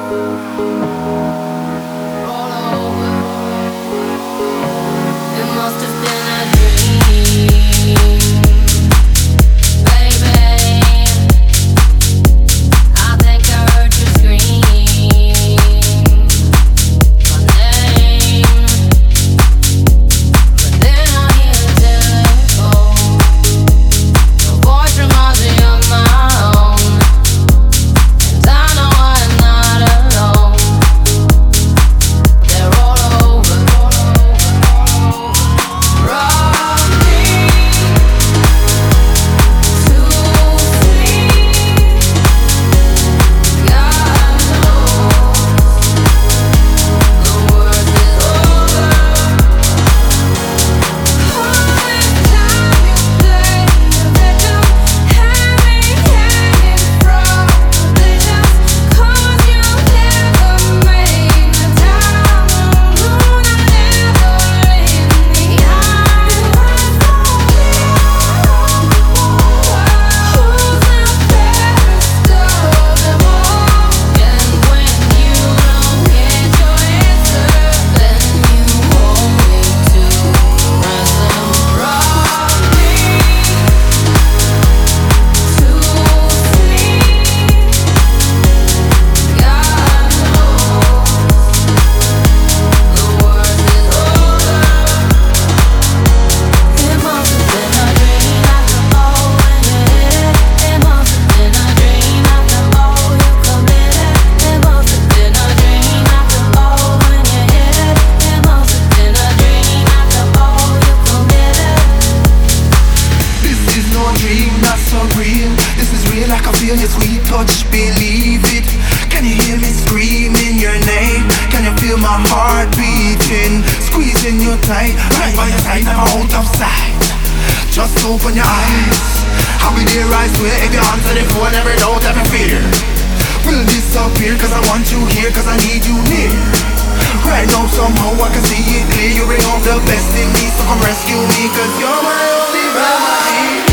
feel your sweet touch, believe it. Can you hear me screaming your name? Can you feel my heart beating? Squeezing you tight, right by your side, never out of sight. Just open your eyes, I'll be there, I swear. If you answer the phone, every doubt, every fear will disappear. Cause I want you here, cause I need you near. Right now somehow I can see it clear. You bring out the best in me, so come rescue me. Cause you're my only remedy.